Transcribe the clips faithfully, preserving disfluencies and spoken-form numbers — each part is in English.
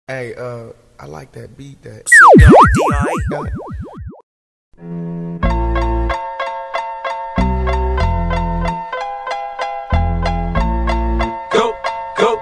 Hey, uh, I like that beat. That. D I Go, go,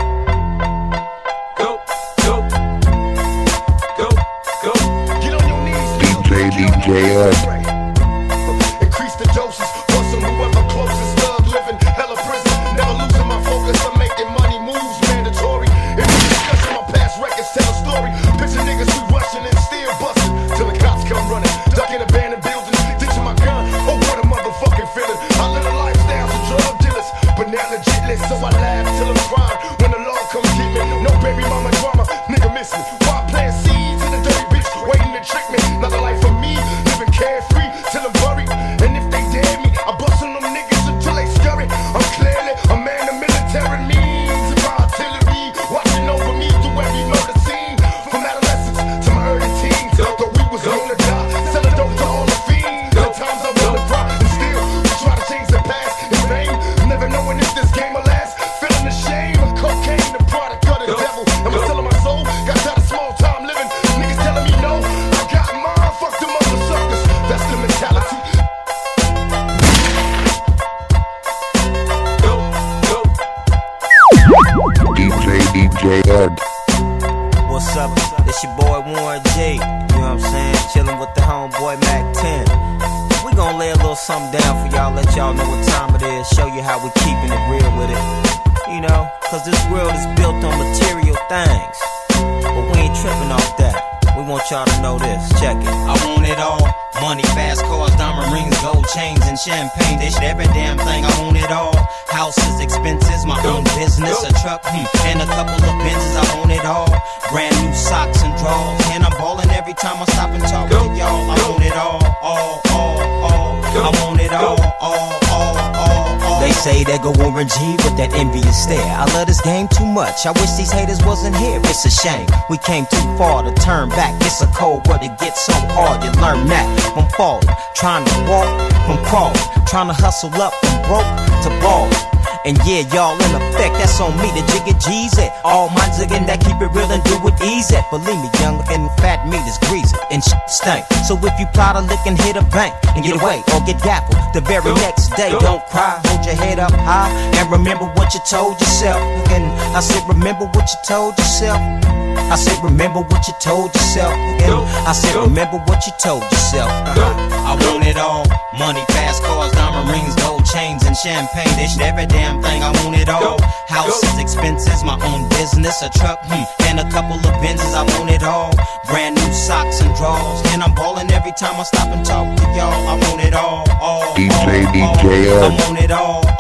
go, go, go, go. Get on your knees, D J, D J Ed. Increase the doses, bustin' whoever closest. Thug living, hella prison, never losing my focus. I'm making money moves, mandatory. If you discussing my past records, tell a story. Picture niggas who rushing and still bustin' till the cops come running. Ducking abandoned buildings, ditching my gun. Oh, what a motherfucking feeling. I live a lifestyle for drug dealers, but now legitless, so I laugh till I'm crying. When the law comes get me, no baby mama drama, nigga miss me. Why plant seeds in the dirty bitch, waiting to trick me? Not a life for me, living carefree till I'm buried. And if they dare me, I bust on them niggas until they scurry. I'm clearly a man of military means. And my artillery watching over me through every murder scene. From adolescence to my early teens, I thought we was gonna die. Selling dope to all the fiends. At times I wanna cry, and still we try to change the past in vain. Never knowing if this game will last. Feeling the shame of cocaine, the product of the devil. And I'm selling my soul, got tired of small time living. Niggas telling me no, I got mine. Fuck them other suckers. That's the mentality. go, go. D J, D J Ed. What's up? It's your boy Warren G. You know what I'm saying? Chillin' with the homeboy Mac ten. We gon' lay a little something down for y'all, let y'all know what time it is, show you how we keepin' it real with it. You know, cause this world is built on material things, but we ain't trippin' off that. We want y'all to know this, check it. I want it all. Money, fast cars, diamond rings, gold chains, and champagne. They should every damn thing, I want it all. Houses, expenses, my own business, a truck, hmm, and a couple of Benzes, I want it all. Brand new socks and drawers, and I'm ballin' every time I stop and talk with y'all. I want it all, all, all, all. I want it all, all, all, all, all. They say they go Warren G with that envious stare. I love this game too much, I wish these haters wasn't here. It's a shame, we came too far to turn back. It's a cold world, it gets so hard, you learn that. From falling, trying to walk, from crawling, trying to hustle up from broke to ball. And yeah, y'all in effect, that's on me, the jigga G's it. All my jiggin' that keep it real and do it easy. Believe me, young and fat meat is greasy and shit stink. So if you plot a lick and hit a bank and get away or get gappled the very next day, don't cry, hold your head up high and remember what you told yourself. And I said, remember what you told yourself. I said, remember what you told yourself. And I said, remember what you told yourself. I want it all. Money, fast cars, diamond rings, gold chains, and champagne. They should every damn thing, I want it all. Houses, expenses, my own business, a truck, hmm, and a couple of Benzes, I want it all. Brand new socks and drawers, and I'm ballin' every time I stop and talk to y'all. I want it all, all, D J, all, D J all. Ed. I want it all.